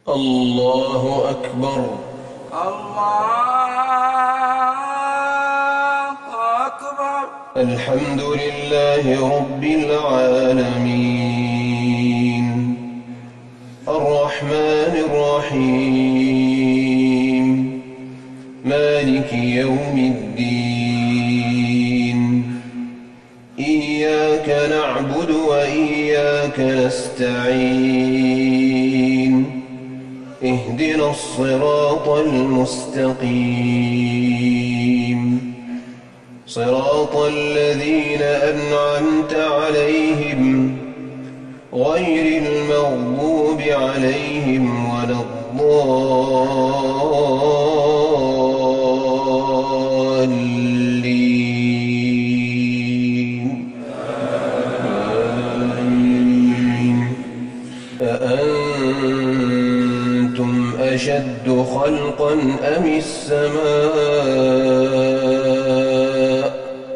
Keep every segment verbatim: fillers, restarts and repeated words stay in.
الله أكبر. الله أكبر. الحمد لله رب العالمين الرحمن الرحيم مالك يوم الدين إياك نعبد وإياك نستعين اهدنا الصراط المستقيم صراط الذين أنعمت عليهم غير المغضوب عليهم ولا الضالين آمين. أأنتم أشد خلقا أم السماء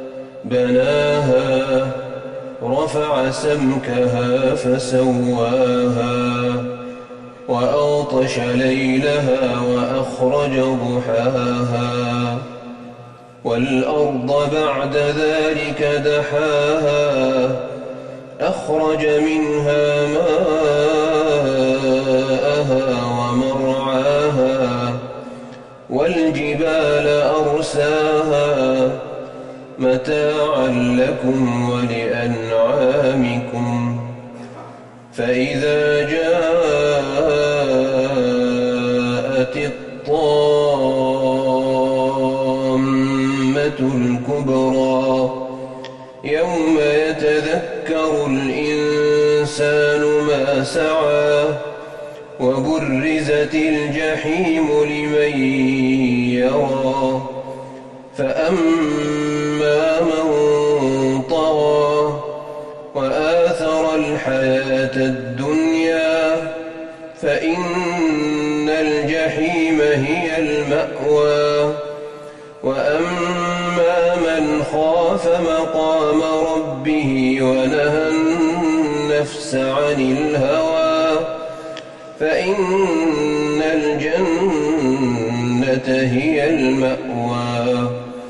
بناها رفع سمكها فسواها وأغطش ليلها وأخرج ضحاها والأرض بعد ذلك دحاها أخرج منها ماءها ومرعاها والجبال أرساها متاعا لكم ولأنعامكم فإذا جاءت الطامة الكبرى يوم يتذكر الإنسان ما سعى وبرزت الجحيم لمن يرى فأما من طغى وآثر الحياة الدنيا فإن الجحيم هي المأوى وأما من خاف مقام ربه ونهى النفس عن الهوى فإن الجنة هي المأوى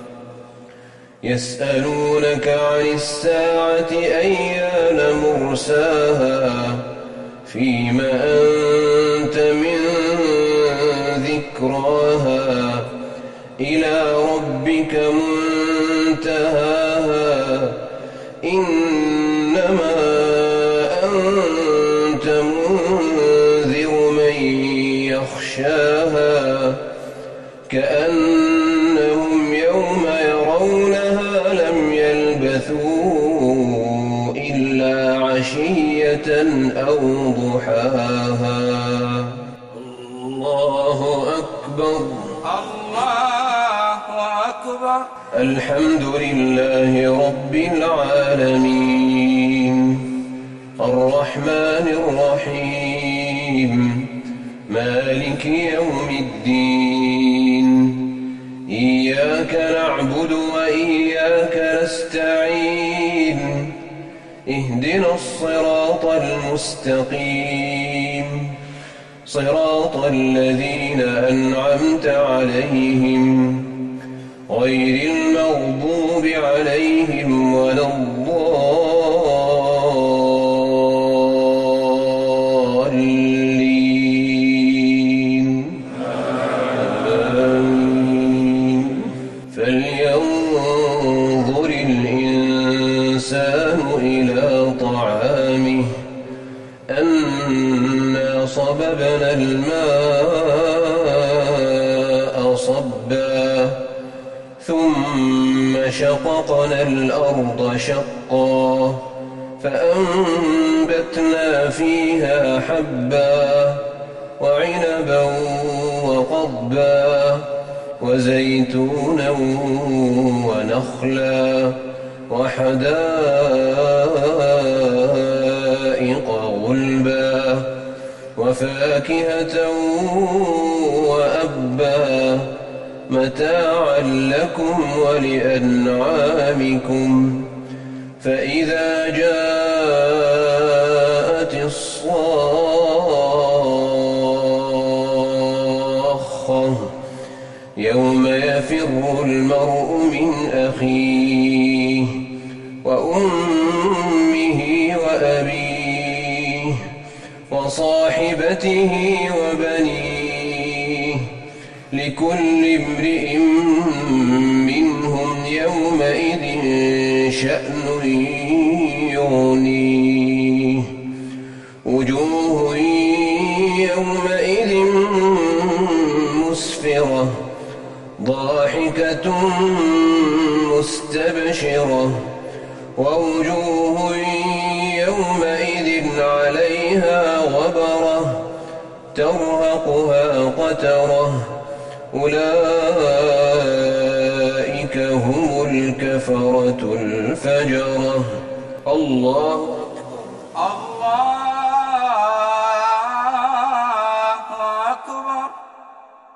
يسألونك عن الساعة أيان مرساها فيما أنت من ذكراها إلى ربك منتهاها إنما أنت منذر من يخشاها كأنهم يوم يرونها لم يلبثوا إلا عشية أو ضحاها. الله أكبر. الله أكبر. الحمد لله رب العالمين الرحمن الرحيم مالك يوم الدين إياك نعبد وإياك نستعين اهدنا الصراط المستقيم صراط الذين أنعمت عليهم غير المغضوب عليهم ولا الضالين آمين. فلينظر الإنسان إلى طعامه أنا صببنا الماء صبا ثم شققنا الأرض شقا فأنبتنا فيها حبا وعنبا وقضبا وزيتونا ونخلا وحدائق غلبا وفاكهة وأبا متاعا لكم ولأنعامكم فإذا جاءت الصاخة يفر المرء من أخيه وأمه وأبيه وصاحبته وبنيه لكل امرئ منهم يومئذ شأن يغنيه وجوه يومئذ مسفرة ضاحكة مستبشرة ووجوه يومئذ عليها غبرة ترهقها قترة أولئك هم الكفرة الفجرة. الله